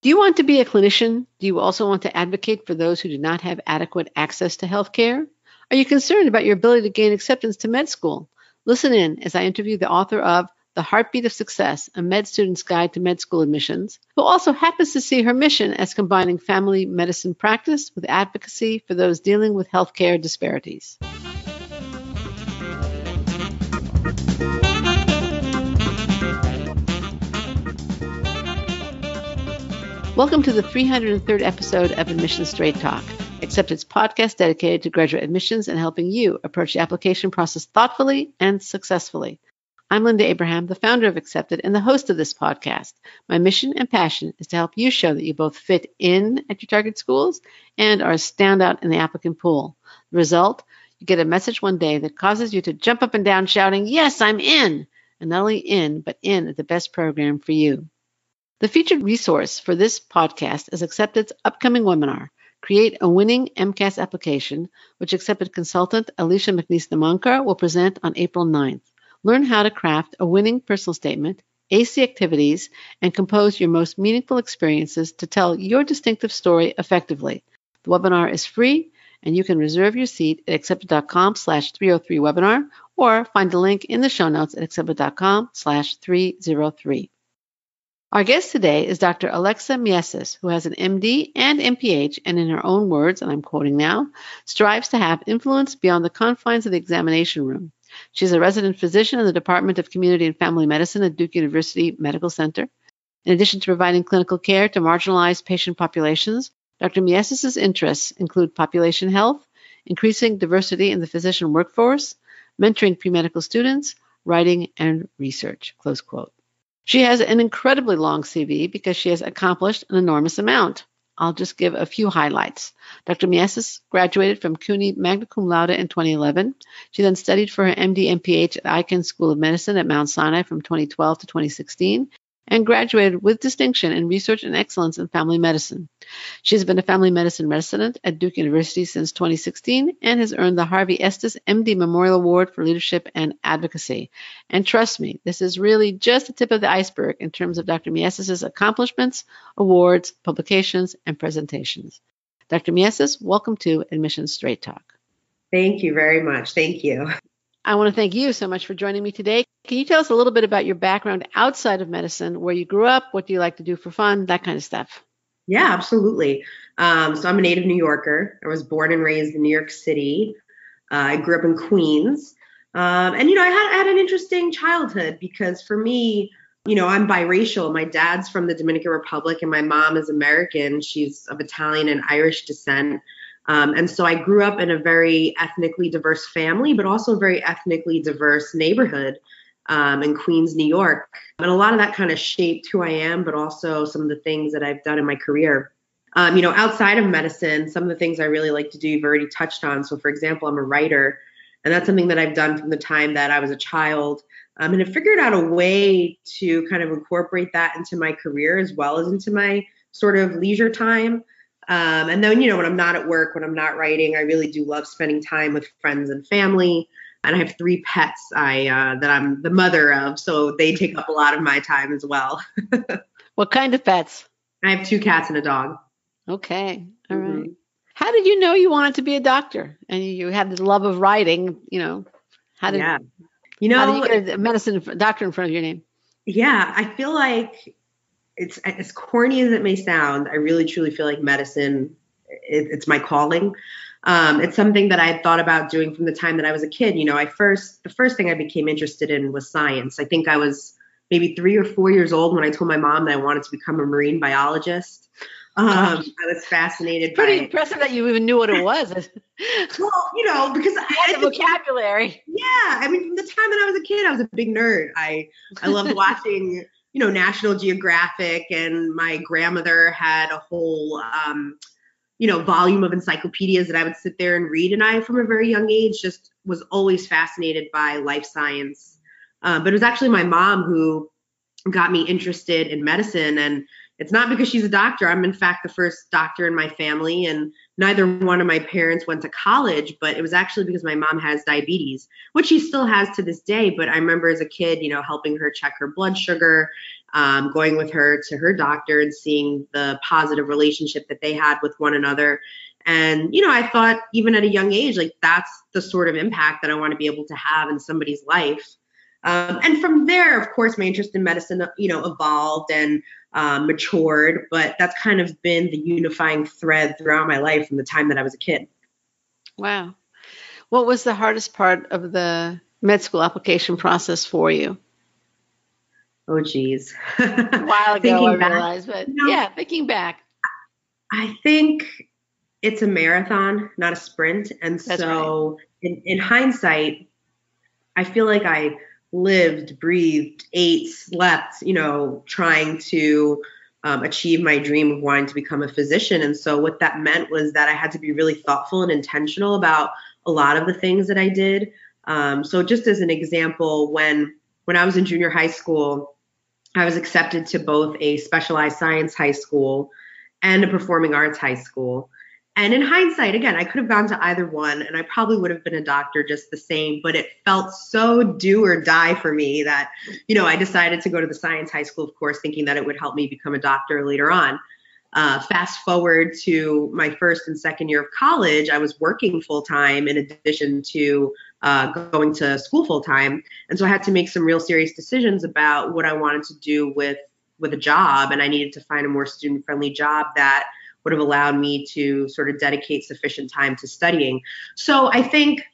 Do you want to be a clinician? Do you also want to advocate for those who do not have adequate access to health care? Are you concerned about your ability to gain acceptance to med school? Listen in as I interview the author of The Heartbeat of Success, a med student's guide to med school admissions, who also happens to see her mission as combining family medicine practice with advocacy for those dealing with healthcare disparities. Welcome to the 303rd episode of Admissions Straight Talk, Accepted's podcast dedicated to graduate admissions and helping you approach the application process thoughtfully and successfully. I'm Linda Abraham, the founder of Accepted and the host of this podcast. My mission and passion is to help you show that you both fit in at your target schools and are a standout in the applicant pool. The result, you get a message one day that causes you to jump up and down shouting, "Yes, I'm in!" And not only in, but in at the best program for you. The featured resource for this podcast is Accepted's upcoming webinar, Create a Winning MCAS Application, which Accepted consultant Alicia McNeese-Namonkar will present on April 9th. Learn how to craft a winning personal statement, ace the activities, and compose your most meaningful experiences to tell your distinctive story effectively. The webinar is free, and you can reserve your seat at accepted.com/303webinar or find the link in the show notes at accepted.com/303. Our guest today is Dr. Alexa Mieses, who has an MD and MPH, and in her own words, and I'm quoting now, strives to have influence beyond the confines of the examination room. She's a resident physician in the Department of Community and Family Medicine at Duke University Medical Center. In addition to providing clinical care to marginalized patient populations, Dr. Mieses' interests include population health, increasing diversity in the physician workforce, mentoring pre-medical students, writing, and research, close quote. She has an incredibly long CV because she has accomplished an enormous amount. I'll just give a few highlights. Dr. Mieses graduated from CUNY magna cum laude in 2011. She then studied for her MD MPH at Icahn School of Medicine at Mount Sinai from 2012 to 2016 and graduated with distinction in research and excellence in family medicine. She has been a family medicine resident at Duke University since 2016 and has earned the Harvey Estes MD Memorial Award for Leadership and Advocacy. And trust me, this is really just the tip of the iceberg in terms of Dr. Mieses' accomplishments, awards, publications, and presentations. Dr. Mieses, welcome to Admissions Straight Talk. Thank you very much. Thank you. I want to thank you so much for joining me today. Can you tell us a little bit about your background outside of medicine, where you grew up, what do you like to do for fun, that kind of stuff? Yeah, absolutely. So I'm a native New Yorker. I was born and raised in New York City. I grew up in Queens. And I had an interesting childhood because for me, I'm biracial. My dad's from the Dominican Republic and my mom is American. She's of Italian and Irish descent. And so I grew up in a very ethnically diverse family, but also a very ethnically diverse neighborhood in Queens, New York. And a lot of that kind of shaped who I am, but also some of the things that I've done in my career. Outside of medicine, some of the things I really like to do, you've already touched on. So for example, I'm a writer, and that's something that I've done from the time that I was a child. And I figured out a way to kind of incorporate that into my career as well as into my sort of leisure time. And then, when I'm not at work, when I'm not writing, I really do love spending time with friends and family. And I have 3 pets that I'm the mother of, so they take up a lot of my time as well. What kind of pets? I have 2 cats and a dog. Okay. All right. How did you know you wanted to be a doctor? And you had the love of writing, how did you get a medicine doctor in front of your name? Yeah, I feel like it's as corny as it may sound. I really, truly feel like medicine, it's my calling. It's something that I had thought about doing from the time that I was a kid. The first thing I became interested in was science. I think I was maybe 3 or 4 years old when I told my mom that I wanted to become a marine biologist. I was fascinated. Pretty impressive that you even knew what it was. Well, because I had the vocabulary. Yeah, from the time that I was a kid, I was a big nerd. I loved watching, National Geographic, and my grandmother had a whole volume of encyclopedias that I would sit there and read. And I, from a very young age, just was always fascinated by life science. But it was actually my mom who got me interested in medicine. And it's not because she's a doctor. I'm, in fact, the first doctor in my family. And neither one of my parents went to college. But it was actually because my mom has diabetes, which she still has to this day. But I remember as a kid, helping her check her blood sugar. going with her to her doctor and seeing the positive relationship that they had with one another. And, I thought even at a young age, like that's the sort of impact that I want to be able to have in somebody's life. And from there, of course, my interest in medicine, evolved and matured, but that's kind of been the unifying thread throughout my life from the time that I was a kid. Wow. What was the hardest part of the med school application process for you? Oh, geez. A while ago, I realized, but thinking back. I think it's a marathon, not a sprint. And That's right. in hindsight, I feel like I lived, breathed, ate, slept, trying to achieve my dream of wanting to become a physician. And so what that meant was that I had to be really thoughtful and intentional about a lot of the things that I did. So just as an example, when I was in junior high school, I was accepted to both a specialized science high school and a performing arts high school. And in hindsight, again, I could have gone to either one and I probably would have been a doctor just the same, but it felt so do or die for me that, I decided to go to the science high school, of course, thinking that it would help me become a doctor later on. Fast forward to my first and second year of college, I was working full time in addition to going to school full time. And so I had to make some real serious decisions about what I wanted to do with a job. And I needed to find a more student friendly job that would have allowed me to sort of dedicate sufficient time to studying. So I think,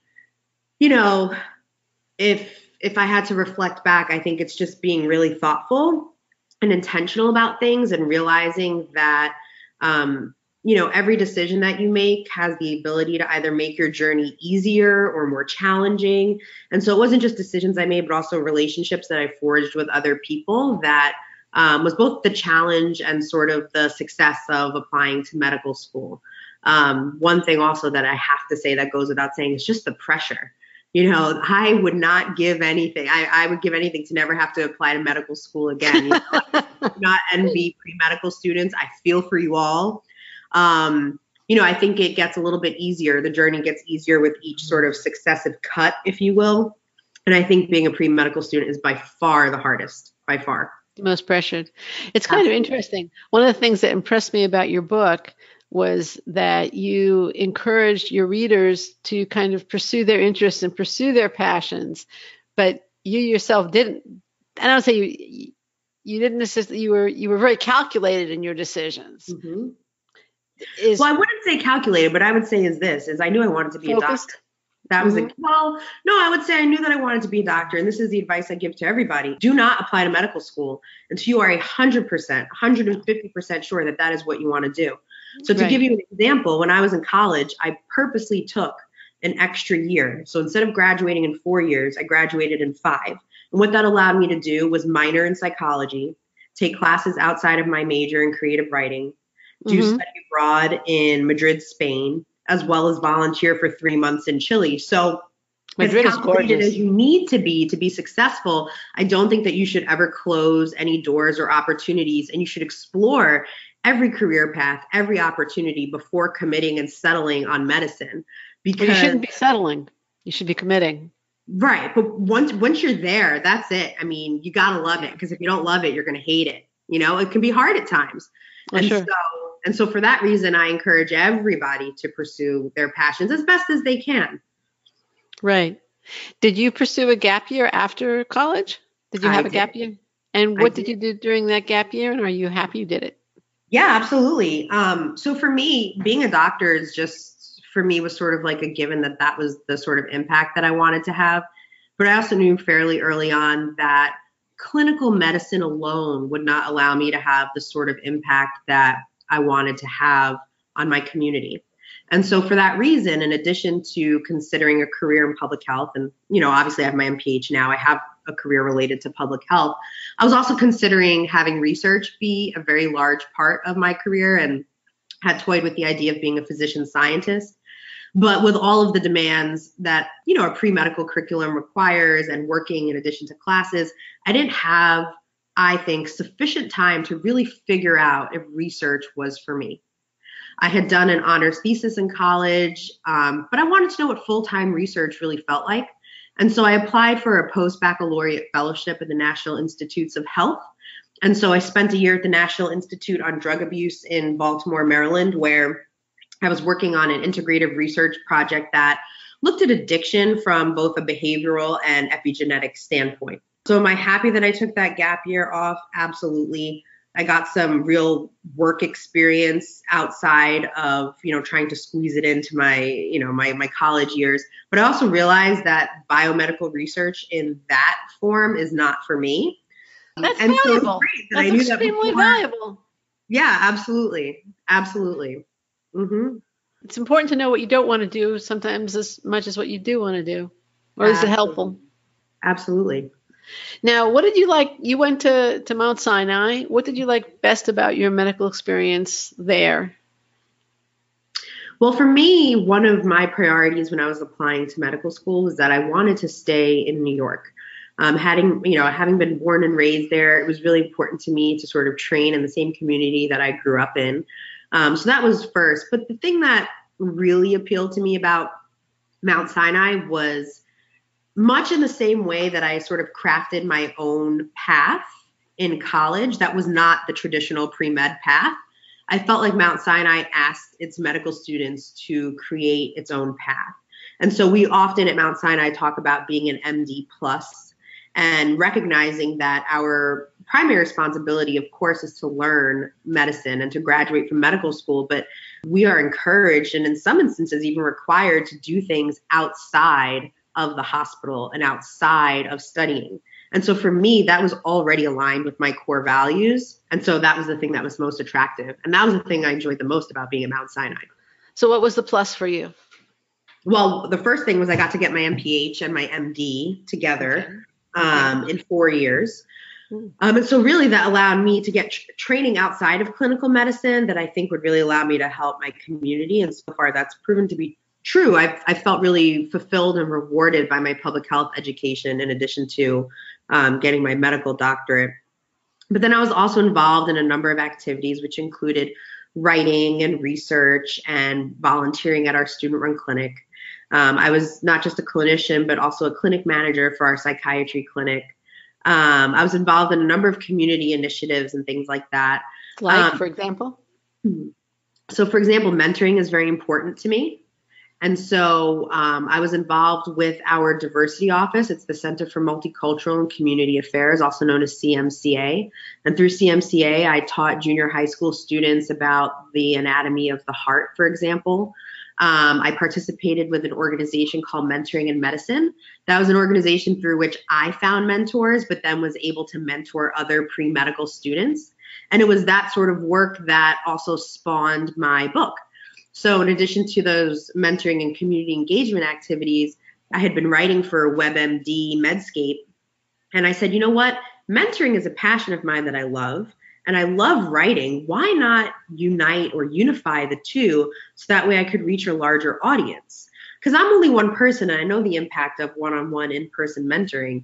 if I had to reflect back, I think it's just being really thoughtful and intentional about things and realizing that, every decision that you make has the ability to either make your journey easier or more challenging. And so it wasn't just decisions I made, but also relationships that I forged with other people that was both the challenge and sort of the success of applying to medical school. One thing also that I have to say that goes without saying is just the pressure. I would not give anything. I would give anything to never have to apply to medical school again. I do not envy pre-medical students. I feel for you all. I think it gets a little bit easier. The journey gets easier with each sort of successive cut, if you will. And I think being a pre-medical student is by far the hardest, by far. Most pressured. It's kind of interesting. One of the things that impressed me about your book was that you encouraged your readers to kind of pursue their interests and pursue their passions, but you yourself didn't. I don't say you didn't necessarily. You were very calculated in your decisions. Mm-hmm. Well, I wouldn't say calculated, but I would say is I knew I wanted to be a doctor. That was no, I would say I knew that I wanted to be a doctor. And this is the advice I give to everybody. Do not apply to medical school until you are 100%, 150% sure that that is what you want to do. So to give you an example, when I was in college, I purposely took an extra year. So instead of graduating in 4 years, I graduated in 5. And what that allowed me to do was minor in psychology, take classes outside of my major in creative writing, do study abroad in Madrid, Spain, as well as volunteer for 3 months in Chile. So Madrid as calculated as you need to be successful, I don't think that you should ever close any doors or opportunities, and you should explore every career path, every opportunity before committing and settling on medicine. Because you shouldn't be settling. You should be committing. Right. But once you're there, that's it. I mean, you got to love it, because if you don't love it, you're going to hate it. It can be hard at times. And so for that reason, I encourage everybody to pursue their passions as best as they can. Right. Did you pursue a gap year after college? Did you have a gap year? And what did you do during that gap year? And are you happy you did it? Yeah, absolutely. So for me, being a doctor is just, for me, was sort of like a given that was the sort of impact that I wanted to have. But I also knew fairly early on that clinical medicine alone would not allow me to have the sort of impact that I wanted to have on my community. And so for that reason, in addition to considering a career in public health, and, obviously I have my MPH now, I have a career related to public health, I was also considering having research be a very large part of my career, and had toyed with the idea of being a physician scientist. But with all of the demands that, a pre-medical curriculum requires and working in addition to classes, I didn't have, I think, sufficient time to really figure out if research was for me. I had done an honors thesis in college, but I wanted to know what full-time research really felt like. And so I applied for a post-baccalaureate fellowship at the National Institutes of Health. And so I spent a year at the National Institute on Drug Abuse in Baltimore, Maryland, where I was working on an integrative research project that looked at addiction from both a behavioral and epigenetic standpoint. So am I happy that I took that gap year off? Absolutely. I got some real work experience outside of, trying to squeeze it into my, my college years. But I also realized that biomedical research in that form is not for me. That's valuable. That's extremely valuable. Yeah, absolutely. Absolutely. Mm-hmm. It's important to know what you don't want to do sometimes as much as what you do want to do. Or is it helpful? Absolutely. Now, what did you like? You went to Mount Sinai. What did you like best about your medical experience there? Well, for me, one of my priorities when I was applying to medical school was that I wanted to stay in New York. Having been born and raised there, it was really important to me to sort of train in the same community that I grew up in. So that was first. But the thing that really appealed to me about Mount Sinai was much in the same way that I sort of crafted my own path in college that was not the traditional pre-med path. I felt like Mount Sinai asked its medical students to create its own path. And so we often at Mount Sinai talk about being an MD plus and recognizing that our primary responsibility, of course, is to learn medicine and to graduate from medical school. But we are encouraged and in some instances even required to do things outside of the hospital and outside of studying. And so for me, that was already aligned with my core values. And so that was the thing that was most attractive. And that was the thing I enjoyed the most about being at Mount Sinai. So what was the plus for you? Well, the first thing was I got to get my MPH and my MD together in 4 years. And so really that allowed me to get training outside of clinical medicine that I think would really allow me to help my community. And so far that's proven to be true. I felt really fulfilled and rewarded by my public health education in addition to getting my medical doctorate. But then I was also involved in a number of activities, which included writing and research and volunteering at our student-run clinic. I was not just a clinician, but also a clinic manager for our psychiatry clinic. I was involved in a number of community initiatives and things like that. Like, for example? So, for example, mentoring is very important to me. And so I was involved with our diversity office. It's the Center for Multicultural and Community Affairs, also known as CMCA. And through CMCA, I taught junior high school students about the anatomy of the heart, for example. I participated with an organization called Mentoring in Medicine. That was an organization through which I found mentors, but then was able to mentor other pre-medical students. And it was that sort of work that also spawned my book. So in addition to those mentoring and community engagement activities, I had been writing for WebMD Medscape. And I said, you know what? Mentoring is a passion of mine that I love. And I love writing. Why not unite or unify the two so that way I could reach a larger audience? Because I'm only one person and I know the impact of one-on-one in-person mentoring.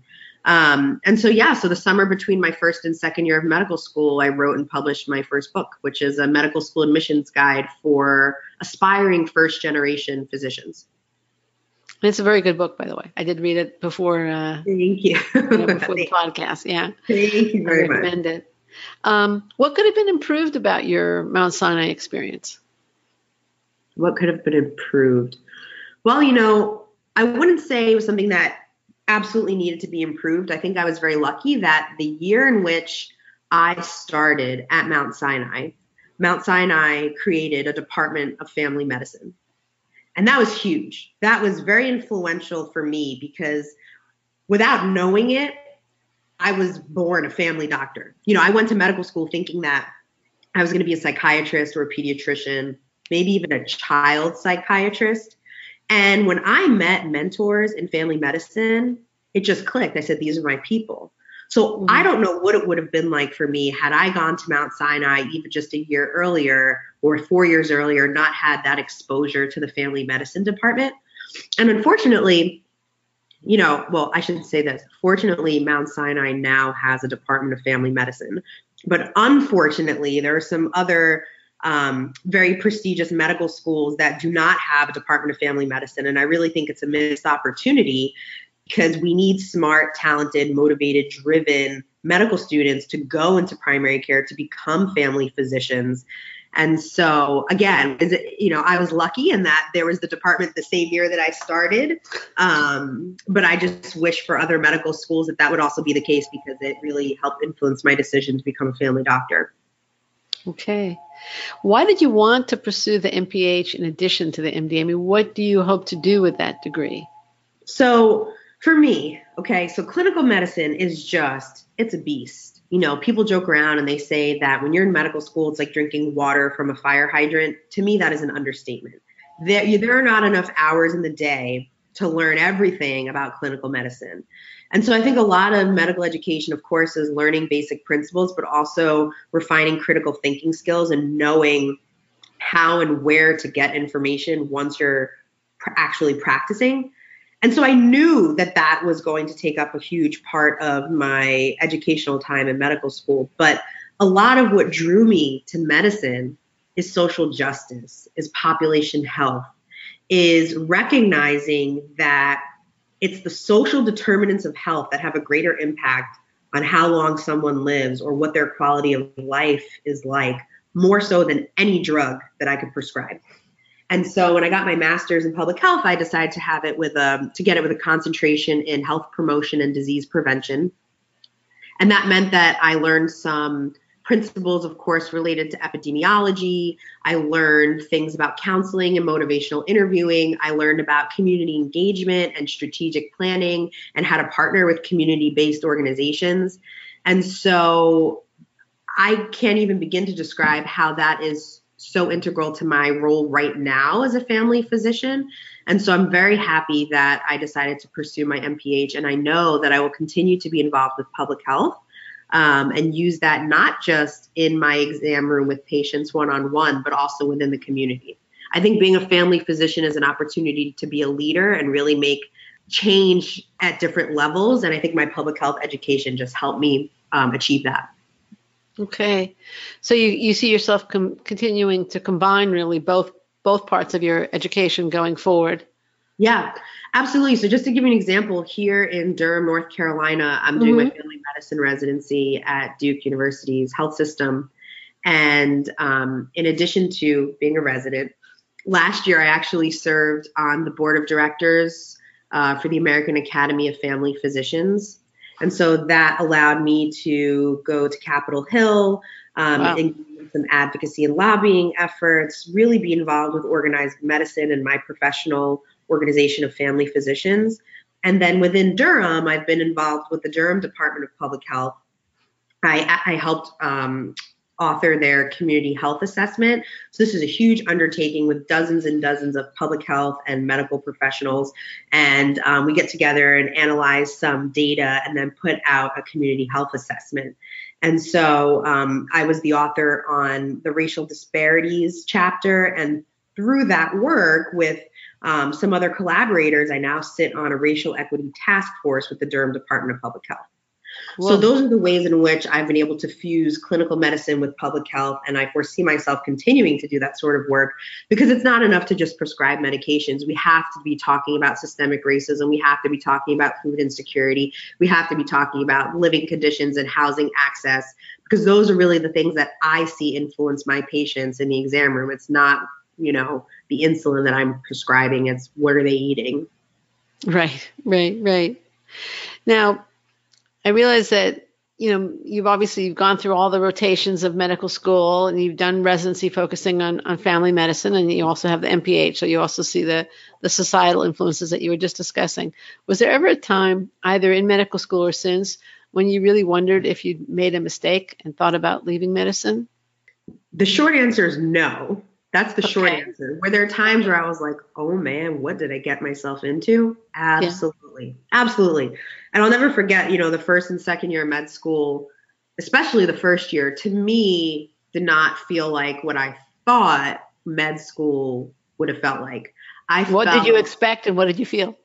So the summer between my first and second year of medical school, I wrote and published my first book, which is a medical school admissions guide for aspiring first generation physicians. It's a very good book, by the way. I did read it before. Thank you. Before the podcast. Yeah. Thank you very much. I recommend it. What could have been improved about your Mount Sinai experience? What could have been improved? Well, I wouldn't say it was something that absolutely needed to be improved. I think I was very lucky that the year in which I started at Mount Sinai created a Department of Family Medicine. And that was huge. That was very influential for me because without knowing it, I was born a family doctor. I went to medical school thinking that I was going to be a psychiatrist or a pediatrician, maybe even a child psychiatrist. And when I met mentors in family medicine, it just clicked. I said, these are my people. So I don't know what it would have been like for me had I gone to Mount Sinai even just a year earlier or 4 years earlier, not had that exposure to the family medicine department. And unfortunately, I should say this. Fortunately, Mount Sinai now has a Department of Family Medicine. But unfortunately, there are some other very prestigious medical schools that do not have a Department of Family Medicine. And I really think it's a missed opportunity because we need smart, talented, motivated, driven medical students to go into primary care, to become family physicians. And so again, I was lucky in that there was the department the same year that I started. But I just wish for other medical schools that would also be the case, because it really helped influence my decision to become a family doctor. Okay. Why did you want to pursue the MPH in addition to the MD? I mean, what do you hope to do with that degree? So for me, okay, so clinical medicine is it's a beast. People joke around and they say that when you're in medical school, it's like drinking water from a fire hydrant. To me, that is an understatement. There are not enough hours in the day to learn everything about clinical medicine. And so I think a lot of medical education, of course, is learning basic principles, but also refining critical thinking skills and knowing how and where to get information once you're actually practicing. And so I knew that was going to take up a huge part of my educational time in medical school. But a lot of what drew me to medicine is social justice, is population health, is recognizing that it's the social determinants of health that have a greater impact on how long someone lives or what their quality of life is like, more so than any drug that I could prescribe. And so when I got my master's in public health, I decided to have it to get it with a concentration in health promotion and disease prevention. And that meant that I learned some principles, of course, related to epidemiology. I learned things about counseling and motivational interviewing. I learned about community engagement and strategic planning and how to partner with community-based organizations. And so I can't even begin to describe how that is so integral to my role right now as a family physician. And so I'm very happy that I decided to pursue my MPH, and I know that I will continue to be involved with public health and use that not just in my exam room with patients one-on-one, but also within the community. I think being a family physician is an opportunity to be a leader and really make change at different levels. And I think my public health education just helped me achieve that. Okay. So you see yourself continuing to combine really both parts of your education going forward? Yeah, absolutely. So just to give you an example, here in Durham, North Carolina, I'm doing my family medicine residency at Duke University's health system. And in addition to being a resident, last year I actually served on the board of directors for the American Academy of Family Physicians. And so that allowed me to go to Capitol Hill, engage in some advocacy and lobbying efforts, really be involved with organized medicine and my professional organization of family physicians. And then within Durham, I've been involved with the Durham Department of Public Health. I helped author their community health assessment. So this is a huge undertaking with dozens and dozens of public health and medical professionals. And we get together and analyze some data and then put out a community health assessment. And so I was the author on the racial disparities chapter. And through that work with some other collaborators, I now sit on a racial equity task force with the Durham Department of Public Health. Whoa. So those are the ways in which I've been able to fuse clinical medicine with public health. And I foresee myself continuing to do that sort of work, because it's not enough to just prescribe medications. We have to be talking about systemic racism. We have to be talking about food insecurity. We have to be talking about living conditions and housing access, because those are really the things that I see influence my patients in the exam room. It's not, the insulin that I'm prescribing. It's what are they eating? Right. Now, I realize that, you've gone through all the rotations of medical school, and you've done residency focusing on family medicine, and you also have the MPH. So you also see the societal influences that you were just discussing. Was there ever a time, either in medical school or since, when you really wondered if you'd made a mistake and thought about leaving medicine? The short answer is no. That's the short answer. Were there times where I was like, oh man, what did I get myself into? Absolutely. Yeah. Absolutely. And I'll never forget, the first and second year of med school, especially the first year, to me did not feel like what I thought med school would have felt like. What did you expect and what did you feel?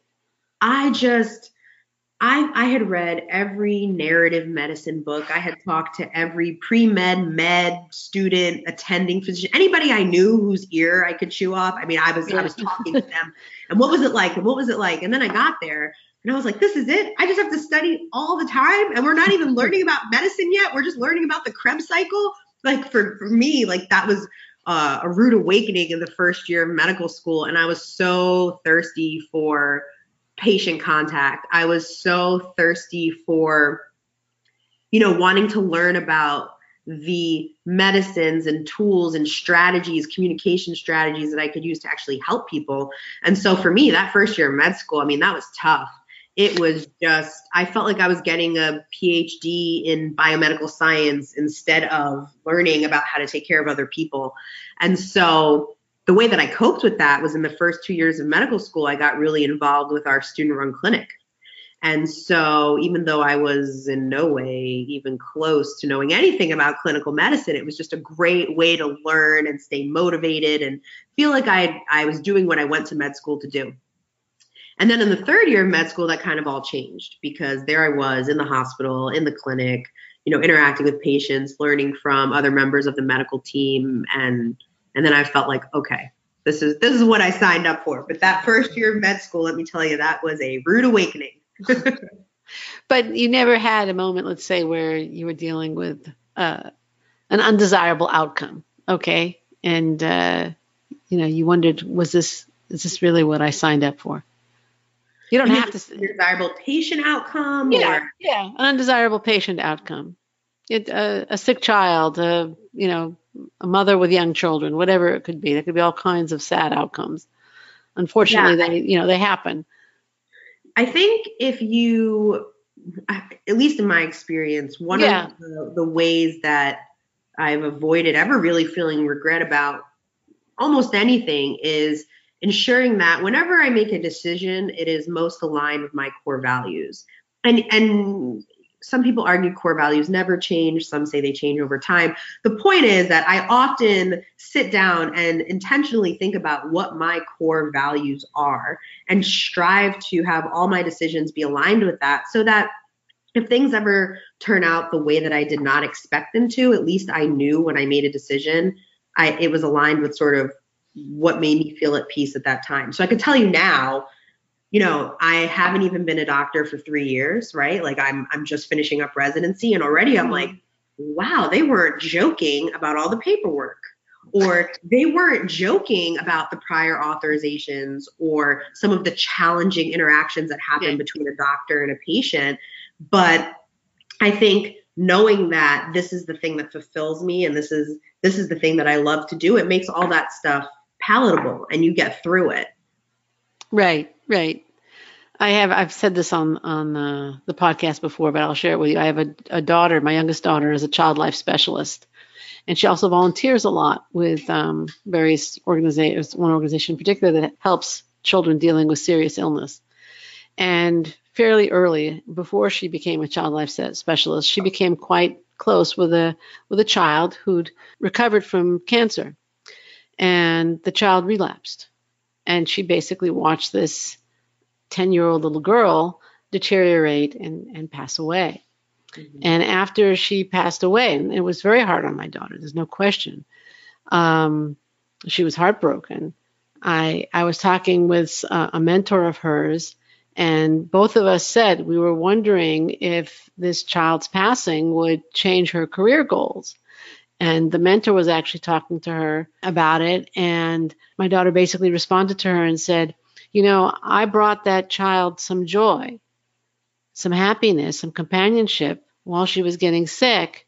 I had read every narrative medicine book. I had talked to every pre-med, med student, attending physician, anybody I knew whose ear I could chew off. I mean, I was talking to them. And what was it like? And then I got there And I was like, this is it. I just have to study all the time. And we're not even learning about medicine yet. We're just learning about the Krebs cycle. Like for me, like that was a rude awakening in the first year of medical school. And I was so thirsty for patient contact. I was so thirsty for, wanting to learn about the medicines and tools and strategies, communication strategies that I could use to actually help people. And so for me, that first year of med school, I mean, that was tough. It was just, I felt like I was getting a PhD in biomedical science instead of learning about how to take care of other people. And so the way that I coped with that was in the first 2 years of medical school, I got really involved with our student-run clinic. And so even though I was in no way even close to knowing anything about clinical medicine, it was just a great way to learn and stay motivated and feel like I was doing what I went to med school to do. And then in the third year of med school, that kind of all changed because there I was in the hospital, in the clinic, interacting with patients, learning from other members of the medical team. And then I felt like, okay, this is what I signed up for. But that first year of med school, let me tell you, that was a rude awakening. But you never had a moment, let's say, where you were dealing with an undesirable outcome, okay? And, you wondered, is this really what I signed up for? You don't have to. Undesirable patient outcome? Yeah, an undesirable patient outcome. A sick child, a mother with young children, whatever it could be. There could be all kinds of sad outcomes. Unfortunately, they happen. I think if you, at least in my experience, one of the ways that I've avoided ever really feeling regret about almost anything is ensuring that whenever I make a decision, it is most aligned with my core values. And some people argue core values never change. Some say they change over time. The point is that I often sit down and intentionally think about what my core values are and strive to have all my decisions be aligned with that so that if things ever turn out the way that I did not expect them to, at least I knew when I made a decision, it was aligned with sort of what made me feel at peace at that time. So I could tell you now, I haven't even been a doctor for 3 years, right? Like I'm just finishing up residency and already I'm like, wow, they weren't joking about all the paperwork, or they weren't joking about the prior authorizations or some of the challenging interactions that happen between a doctor and a patient. But I think knowing that this is the thing that fulfills me and this is the thing that I love to do, it makes all that stuff palatable and you get through it. Right. I've said this on the podcast before, but I'll share it with you. I have a daughter. My youngest daughter is a child life specialist, and she also volunteers a lot with various organizations. One organization in particular that helps children dealing with serious illness. And fairly early, before she became a child life specialist, she became quite close with a child who'd recovered from cancer, and the child relapsed, and she basically watched this 10-year-old little girl deteriorate and pass away. Mm-hmm. And after she passed away, and it was very hard on my daughter, there's no question. She was heartbroken. I was talking with a mentor of hers, and both of us said we were wondering if this child's passing would change her career goals. And the mentor was actually talking to her about it. And my daughter basically responded to her and said, I brought that child some joy, some happiness, some companionship while she was getting sick.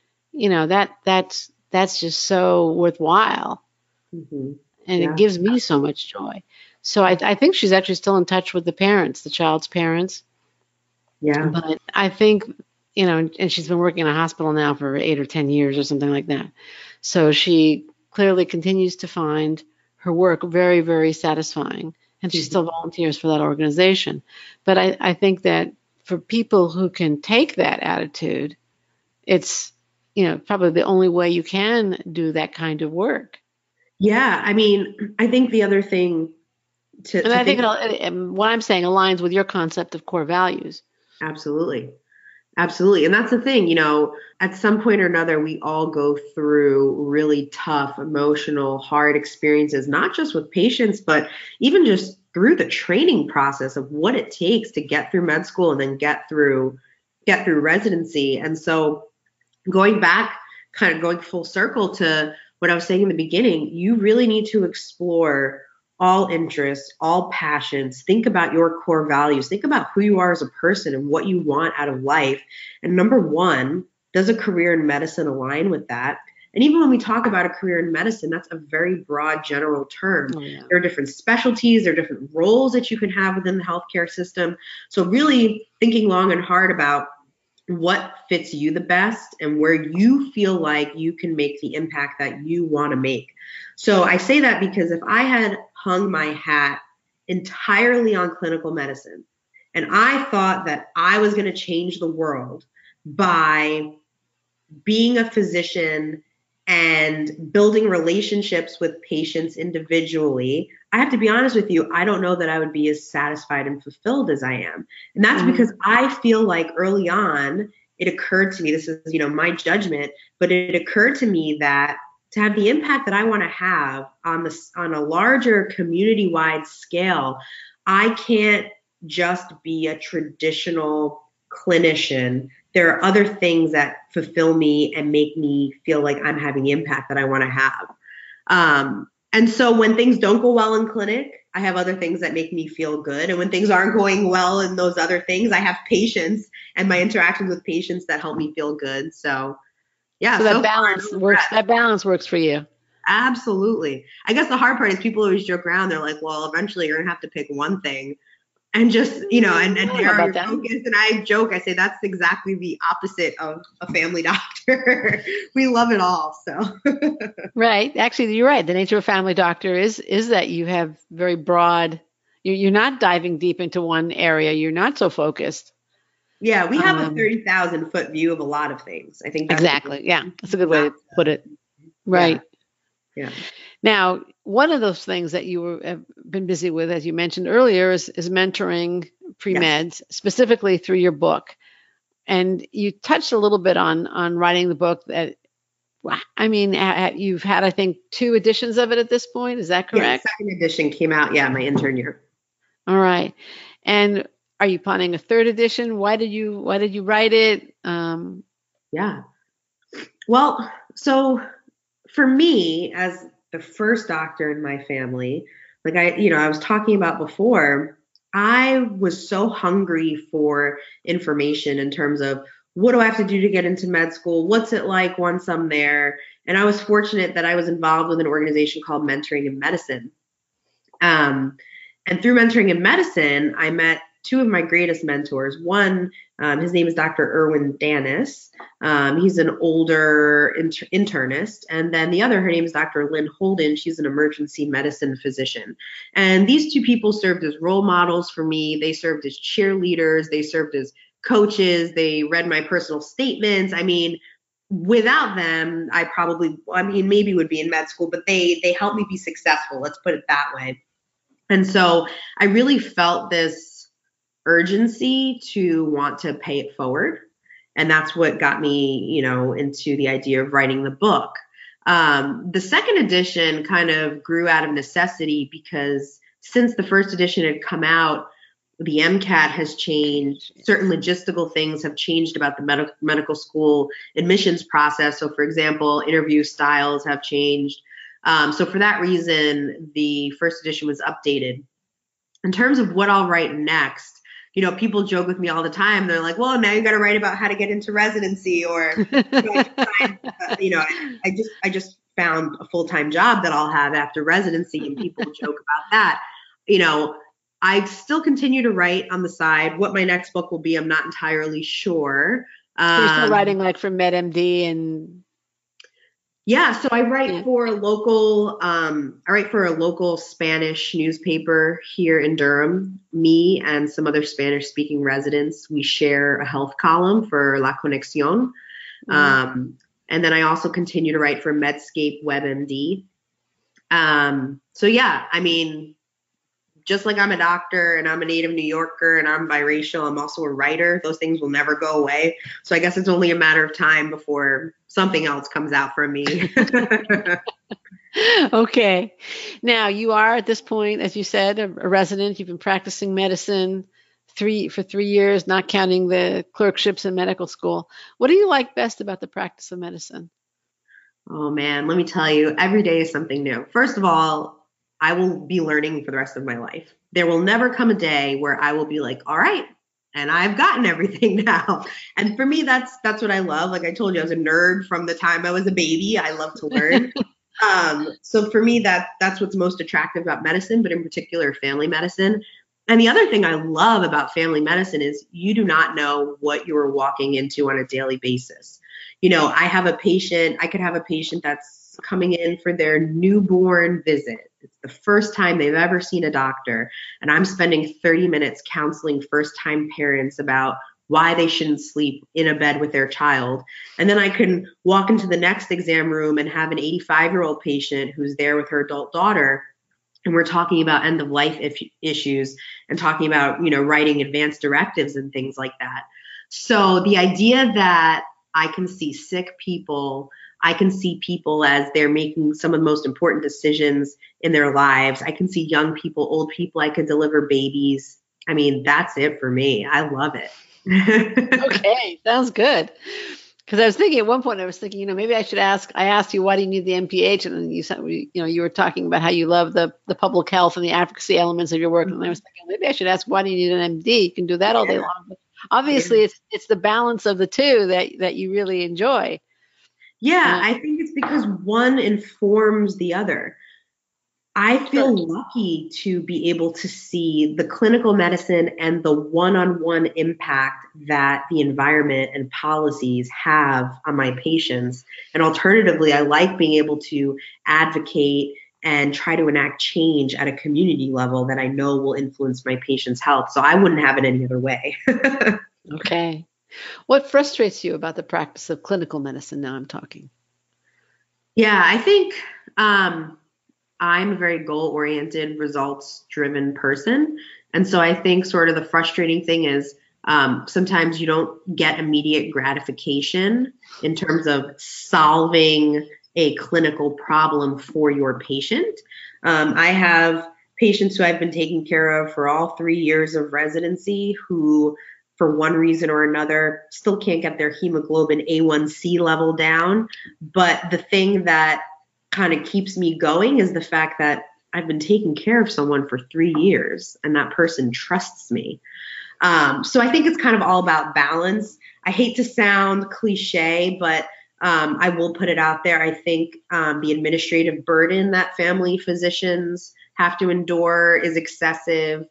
That's just so worthwhile. Mm-hmm. And it gives me so much joy. So I think she's actually still in touch with the parents, the child's parents. Yeah. But I think, and she's been working in a hospital now for 8 or 10 years or something like that. So she clearly continues to find her work very, very satisfying. And she still volunteers for that organization. But I think that for people who can take that attitude, it's, probably the only way you can do that kind of work. Yeah. I mean, I think the other thing I think what I'm saying aligns with your concept of core values. Absolutely. Absolutely. And that's the thing, at some point or another, we all go through really tough, emotional, hard experiences, not just with patients, but even just through the training process of what it takes to get through med school and then get through residency. And so going back, kind of going full circle to what I was saying in the beginning, you really need to explore all interests, all passions. Think about your core values. Think about who you are as a person and what you want out of life. And number one, does a career in medicine align with that? And even when we talk about a career in medicine, that's a very broad general term. Oh, yeah. There are different specialties, there are different roles that you can have within the healthcare system. So really thinking long and hard about what fits you the best and where you feel like you can make the impact that you want to make. So I say that because if I had hung my hat entirely on clinical medicine and I thought that I was going to change the world by being a physician and building relationships with patients individually, I have to be honest with you, I don't know that I would be as satisfied and fulfilled as I am. And that's because I feel like early on, it occurred to me, this is, my judgment, but it occurred to me that to have the impact that I want to have on a larger community-wide scale, I can't just be a traditional clinician. There are other things that fulfill me and make me feel like I'm having the impact that I want to have. And so when things don't go well in clinic, I have other things that make me feel good. And when things aren't going well in those other things, I have patients and my interactions with patients that help me feel good. So yeah. So that balance works. That balance works for you. Absolutely. I guess the hard part is people always joke around. They're like, well, eventually you're going to have to pick one thing. And just, and narrow your focus. And I joke, I say that's exactly the opposite of a family doctor. We love it all. So right. Actually, you're right. The nature of a family doctor is that you have very broad, you're not diving deep into one area. You're not so focused. Yeah, we have a 30,000 foot view of a lot of things. I think that's exactly. Yeah, that's a good way to put it. Right. Yeah. Now, one of those things that you have been busy with, as you mentioned earlier, is mentoring pre-meds, specifically through your book. And you touched a little bit on writing the book. That, I mean, you've had, I think, 2 editions of it at this point. Is that correct? Yeah, the 2nd edition came out, my intern year. All right. And are you planning a 3rd edition? Why did you write it? Yeah. Well, so for me, as the first doctor in my family, like I was talking about before, I was so hungry for information in terms of what do I have to do to get into med school? What's it like once I'm there? And I was fortunate that I was involved with an organization called Mentoring in Medicine. And through Mentoring in Medicine, I met 2 of my greatest mentors. One, his name is Dr. Erwin Danis. He's an older internist. And then the other, her name is Dr. Lynn Holden. She's an emergency medicine physician. And these 2 people served as role models for me. They served as cheerleaders. They served as coaches. They read my personal statements. I mean, without them, maybe would be in med school, but they helped me be successful. Let's put it that way. And so I really felt this urgency to want to pay it forward. And that's what got me, into the idea of writing the book. The 2nd edition kind of grew out of necessity because since the 1st edition had come out, the MCAT has changed. Certain logistical things have changed about the medical school admissions process. So for example, interview styles have changed. So for that reason, the 1st edition was updated. In terms of what I'll write next, people joke with me all the time. They're like, well, now you got to write about how to get into residency or, I just found a full-time job that I'll have after residency, and people joke about that. I still continue to write on the side. What my next book will be, I'm not entirely sure. So you're still writing like for MedMD and... Yeah, so I write for a local Spanish newspaper here in Durham. Me and some other Spanish speaking residents, we share a health column for La Conexión. And then I also continue to write for Medscape WebMD. So yeah, I mean, just like I'm a doctor and I'm a native New Yorker and I'm biracial, I'm also a writer. Those things will never go away. So I guess it's only a matter of time before something else comes out from me. Okay. Now you are at this point, as you said, a resident. You've been practicing medicine for 3 years, not counting the clerkships in medical school. What do you like best about the practice of medicine? Oh man, let me tell you, every day is something new. First of all, I will be learning for the rest of my life. There will never come a day where I will be like, all right, and I've gotten everything now. And for me, that's what I love. Like I told you, I was a nerd from the time I was a baby. I love to learn. So for me, that's what's most attractive about medicine, but in particular, family medicine. And the other thing I love about family medicine is you do not know what you are walking into on a daily basis. I could have a patient that's coming in for their newborn visit. It's the first time they've ever seen a doctor. And I'm spending 30 minutes counseling first time parents about why they shouldn't sleep in a bed with their child. And then I can walk into the next exam room and have an 85-year-old patient who's there with her adult daughter. And we're talking about end of life issues and talking about, writing advanced directives and things like that. So the idea that I can see sick people. I can see people as they're making some of the most important decisions in their lives. I can see young people, old people. I could deliver babies. I mean, that's it for me. I love it. Okay, sounds good. Because I was thinking at one point, maybe I should ask. I asked you, why do you need the MPH? And then you said, you were talking about how you love the public health and the advocacy elements of your work. And I was thinking, maybe I should ask, why do you need an MD? You can do that all day long. But obviously, it's the balance of the two that you really enjoy. Yeah, I think it's because one informs the other. I feel lucky to be able to see the clinical medicine and the one-on-one impact that the environment and policies have on my patients. And alternatively, I like being able to advocate and try to enact change at a community level that I know will influence my patients' health. So I wouldn't have it any other way. Okay. What frustrates you about the practice of clinical medicine? Now I'm talking. Yeah, I think I'm a very goal-oriented, results-driven person. And so I think sort of the frustrating thing is sometimes you don't get immediate gratification in terms of solving a clinical problem for your patient. I have patients who I've been taking care of for all 3 years of residency who, for one reason or another, still can't get their hemoglobin A1C level down. But the thing that kind of keeps me going is the fact that I've been taking care of someone for 3 years and that person trusts me. So I think it's kind of all about balance. I hate to sound cliche, but I will put it out there. I think the administrative burden that family physicians have to endure is excessive.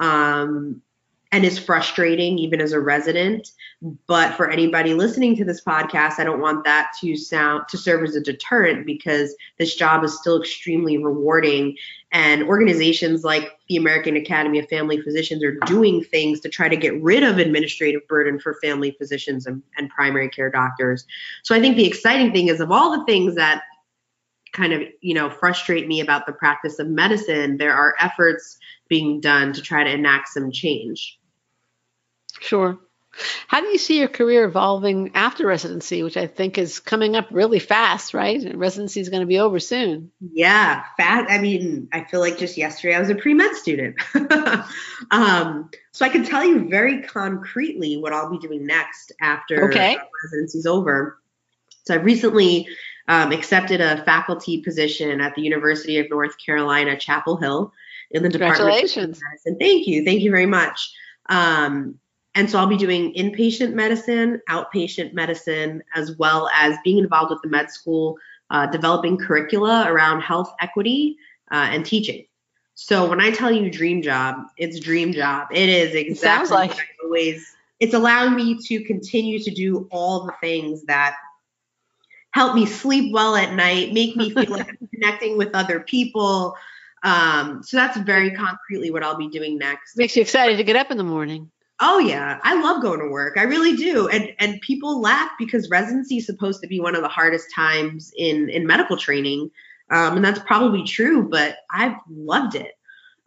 And is frustrating even as a resident. But for anybody listening to this podcast, I don't want that to serve as a deterrent, because this job is still extremely rewarding. And organizations like the American Academy of Family Physicians are doing things to try to get rid of administrative burden for family physicians and primary care doctors. So I think the exciting thing is, of all the things that kind of, frustrate me about the practice of medicine, there are efforts being done to try to enact some change. Sure. How do you see your career evolving after residency, which I think is coming up really fast, right? Residency is going to be over soon. Yeah, fast. I mean, I feel like just yesterday I was a pre-med student. So I can tell you very concretely what I'll be doing next after residency is over. So I recently accepted a faculty position at the University of North Carolina, Chapel Hill in the Department of Medicine. Thank you. Thank you very much. And so I'll be doing inpatient medicine, outpatient medicine, as well as being involved with the med school, developing curricula around health equity and teaching. So when I tell you dream job, it's dream job. It is exactly what I always. It's allowing me to continue to do all the things that help me sleep well at night, make me feel like I'm connecting with other people. So that's very concretely what I'll be doing next. Makes you excited to get up in the morning. Oh yeah, I love going to work. I really do. And people laugh because residency is supposed to be one of the hardest times in medical training. And that's probably true, but I've loved it.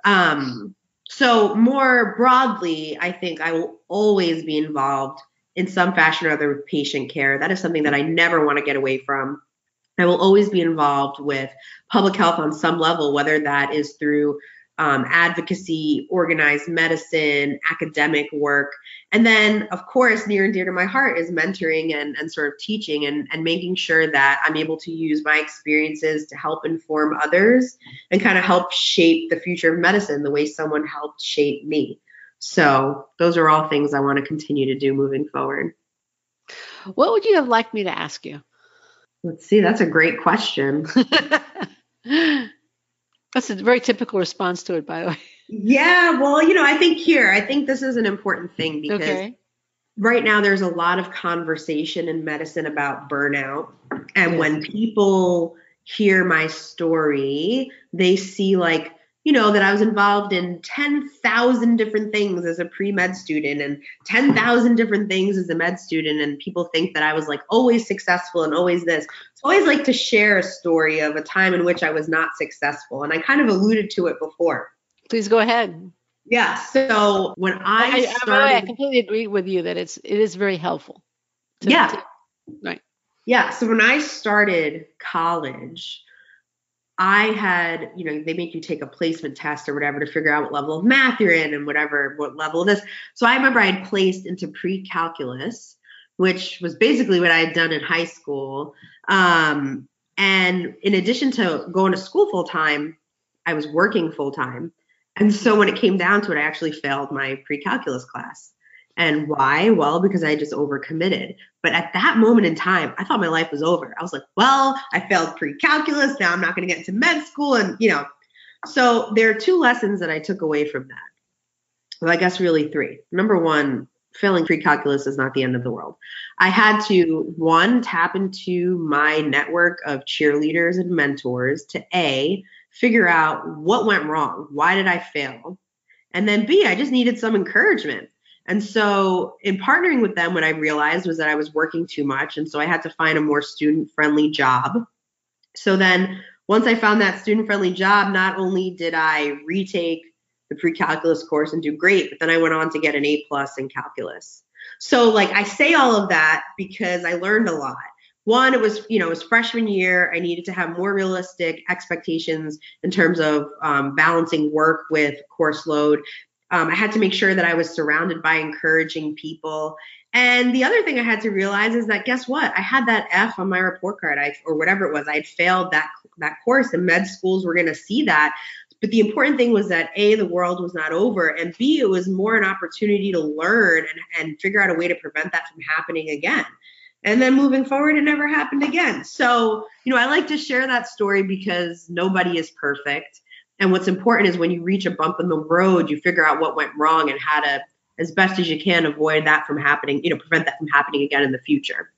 So more broadly, I think I will always be involved in some fashion or other with patient care. That is something that I never want to get away from. I will always be involved with public health on some level, whether that is through advocacy, organized medicine, academic work. And then, of course, near and dear to my heart is mentoring and sort of teaching and making sure that I'm able to use my experiences to help inform others and kind of help shape the future of medicine the way someone helped shape me. So those are all things I want to continue to do moving forward. What would you have liked me to ask you? Let's see, that's a great question. That's a very typical response to it, by the way. Yeah, well, I think this is an important thing because right now there's a lot of conversation in medicine about burnout. And when people hear my story, they see that I was involved in 10,000 different things as a pre-med student and 10,000 different things as a med student. And people think that I was always successful and always this. So I always like to share a story of a time in which I was not successful. And I kind of alluded to it before. Please go ahead. Yeah. So when I started, I completely agree with you that it is very helpful. Right. Yeah. So when I started college, I had, they make you take a placement test or whatever to figure out what level of math you're in and what level of this. So I remember I had placed into pre-calculus, which was basically what I had done in high school. And in addition to going to school full time, I was working full time. And so when it came down to it, I actually failed my pre-calculus class. And why? Well, because I just overcommitted. But at that moment in time, I thought my life was over. I was like, well, I failed pre-calculus. Now I'm not going to get into med school. And, so there are two lessons that I took away from that. Well, I guess really three. Number one, failing pre-calculus is not the end of the world. I had to, one, tap into my network of cheerleaders and mentors to A, figure out what went wrong. Why did I fail? And then B, I just needed some encouragement. And so in partnering with them, what I realized was that I was working too much. And so I had to find a more student-friendly job. So then once I found that student-friendly job, not only did I retake the pre-calculus course and do great, but then I went on to get an A+ in calculus. So I say all of that because I learned a lot. One, it was freshman year. I needed to have more realistic expectations in terms of balancing work with course load. I had to make sure that I was surrounded by encouraging people. And the other thing I had to realize is that, guess what? I had that F on my report card, or whatever it was. I had failed that course, and med schools were going to see that. But the important thing was that A, the world was not over, and B, it was more an opportunity to learn and figure out a way to prevent that from happening again. And then moving forward, it never happened again. So, I like to share that story because nobody is perfect. And what's important is when you reach a bump in the road, you figure out what went wrong and how to, as best as you can, avoid that from happening, prevent that from happening again in the future.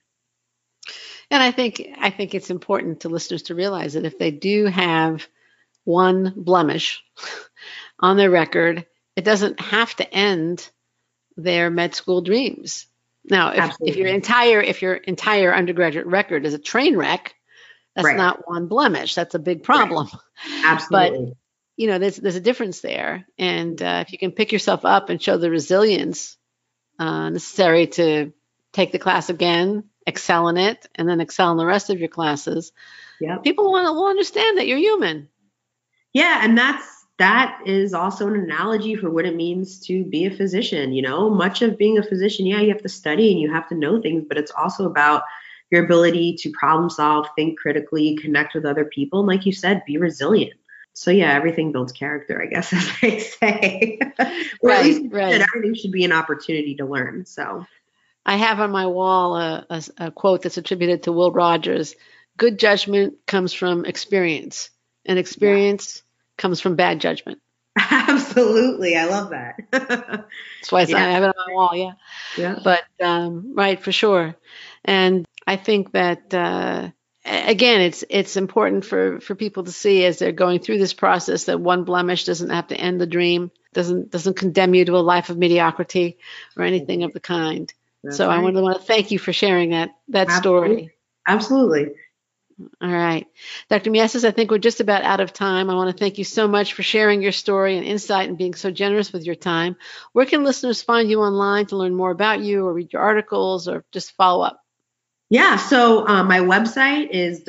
And I think it's important to listeners to realize that if they do have one blemish on their record, it doesn't have to end their med school dreams. Now, if your entire undergraduate record is a train wreck, that's not one blemish. That's a big problem. Right. Absolutely. But there's a difference there. And if you can pick yourself up and show the resilience necessary to take the class again, excel in it, and then excel in the rest of your classes, people will understand that you're human. Yeah, and that is also an analogy for what it means to be a physician. Much of being a physician, you have to study and you have to know things, but it's also about your ability to problem solve, think critically, connect with other people, and like you said, be resilient. So everything builds character, I guess, as they say. Or at least everything should be an opportunity to learn. So I have on my wall a quote that's attributed to Will Rogers. Good judgment comes from experience, and experience comes from bad judgment. Absolutely. I love that. That's why I have it on my wall. Yeah. But right, for sure. And I think that again, it's important for people to see as they're going through this process that one blemish doesn't have to end the dream, doesn't condemn you to a life of mediocrity or anything of the kind. That's so right. I want to thank you for sharing that story. Absolutely. All right. Dr. Mieses, I think we're just about out of time. I want to thank you so much for sharing your story and insight and being so generous with your time. Where can listeners find you online to learn more about you or read your articles or just follow up? Yeah, so my website is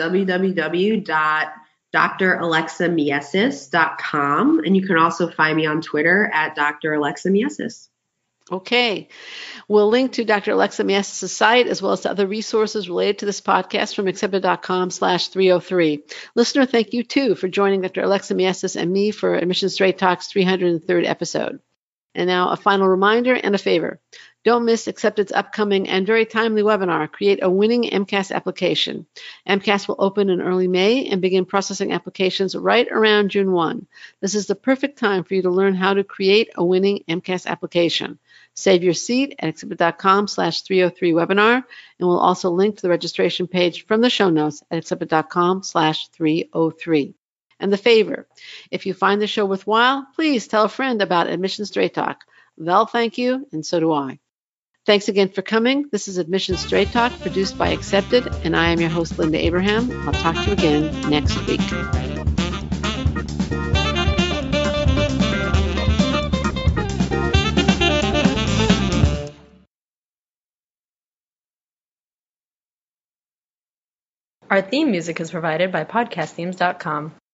www.dralexamiesis.com, and you can also find me on Twitter at Dr. Alexa Miesis. Okay. We'll link to Dr. Alexa Miesis' site as well as to other resources related to this podcast from accepted.com/303. Listener, thank you too for joining Dr. Alexa Miesis and me for Admission Straight Talk's 303rd episode. And now a final reminder and a favor. Don't miss Accepted's upcoming and very timely webinar, Create a Winning MCAS Application. MCAS will open in early May and begin processing applications right around June 1. This is the perfect time for you to learn how to create a winning MCAS application. Save your seat at accepted.com/303 webinar, and we'll also link to the registration page from the show notes at accepted.com/303. And the favor, if you find the show worthwhile, please tell a friend about Admission Straight Talk. They'll thank you, and so do I. Thanks again for coming. This is Admission Straight Talk, produced by Accepted, and I am your host, Linda Abraham. I'll talk to you again next week. Our theme music is provided by podcastthemes.com.